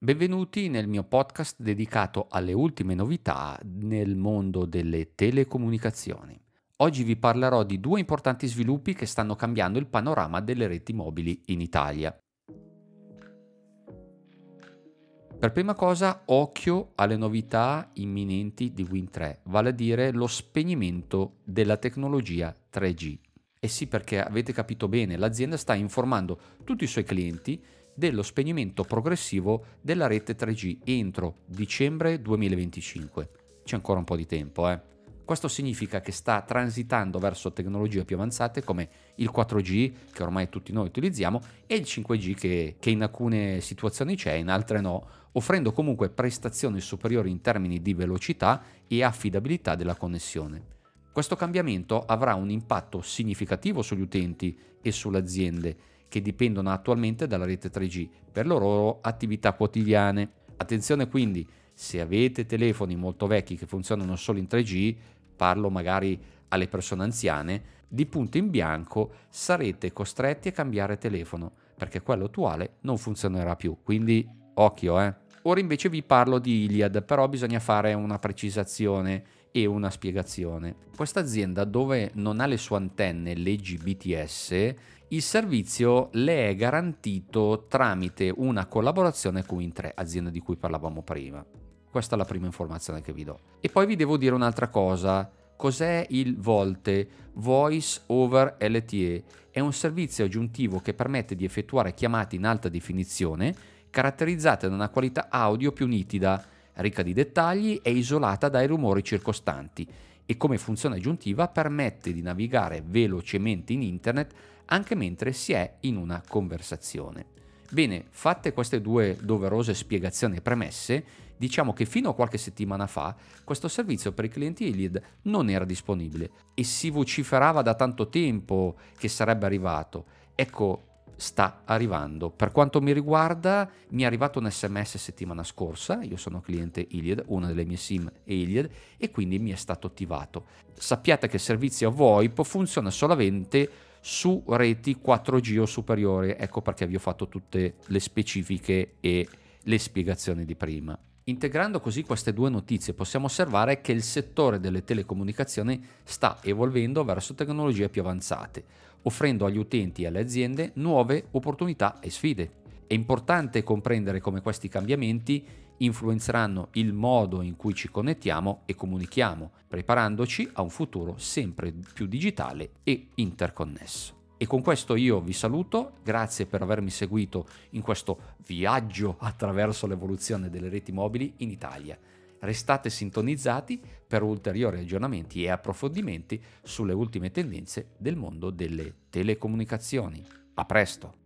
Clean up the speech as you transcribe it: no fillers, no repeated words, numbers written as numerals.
Benvenuti nel mio podcast dedicato alle ultime novità nel mondo delle telecomunicazioni. Oggi vi parlerò di due importanti sviluppi che stanno cambiando il panorama delle reti mobili in Italia. Per prima cosa, occhio alle novità imminenti di Wind3, vale a dire lo spegnimento della tecnologia 3G. E sì, perché avete capito bene, l'azienda sta informando tutti i suoi clienti dello spegnimento progressivo della rete 3G entro dicembre 2025. C'è ancora un po' di tempo, Questo significa che sta transitando verso tecnologie più avanzate come il 4G, che ormai tutti noi utilizziamo, e il 5G che in alcune situazioni c'è, in altre no, offrendo comunque prestazioni superiori in termini di velocità e affidabilità della connessione. Questo cambiamento avrà un impatto significativo sugli utenti e sulle aziende che dipendono attualmente dalla rete 3G per le loro attività quotidiane. Attenzione quindi, se avete telefoni molto vecchi che funzionano solo in 3G, parlo magari alle persone anziane, di punto in bianco sarete costretti a cambiare telefono perché quello attuale non funzionerà più, quindi occhio. Ora invece vi parlo di Iliad, però bisogna fare una precisazione e una spiegazione. Questa azienda, dove non ha le sue antenne leggi BTS, il servizio le è garantito tramite una collaborazione con Wind3, azienda di cui parlavamo prima. Questa è la prima informazione che vi do. E poi vi devo dire un'altra cosa. Cos'è il VoLTE? Voice over LTE. È un servizio aggiuntivo che permette di effettuare chiamate in alta definizione caratterizzate da una qualità audio più nitida, ricca di dettagli e isolata dai rumori circostanti, e come funzione aggiuntiva permette di navigare velocemente in internet anche mentre si è in una conversazione. Bene, fatte queste due doverose spiegazioni e premesse, diciamo che fino a qualche settimana fa questo servizio per i clienti Iliad non era disponibile e si vociferava da tanto tempo che sarebbe arrivato. Ecco, sta arrivando. Per quanto mi riguarda, mi è arrivato un SMS settimana scorsa, io sono cliente Iliad, una delle mie SIM è Iliad, e quindi mi è stato attivato. Sappiate che il servizio VoIP funziona solamente su reti 4G o superiori, ecco perché vi ho fatto tutte le specifiche e le spiegazioni di prima. Integrando così queste due notizie possiamo osservare che il settore delle telecomunicazioni sta evolvendo verso tecnologie più avanzate, offrendo agli utenti e alle aziende nuove opportunità e sfide. È importante comprendere come questi cambiamenti influenzeranno il modo in cui ci connettiamo e comunichiamo, preparandoci a un futuro sempre più digitale e interconnesso. E con questo io vi saluto, grazie per avermi seguito in questo viaggio attraverso l'evoluzione delle reti mobili in Italia. Restate sintonizzati per ulteriori aggiornamenti e approfondimenti sulle ultime tendenze del mondo delle telecomunicazioni. A presto!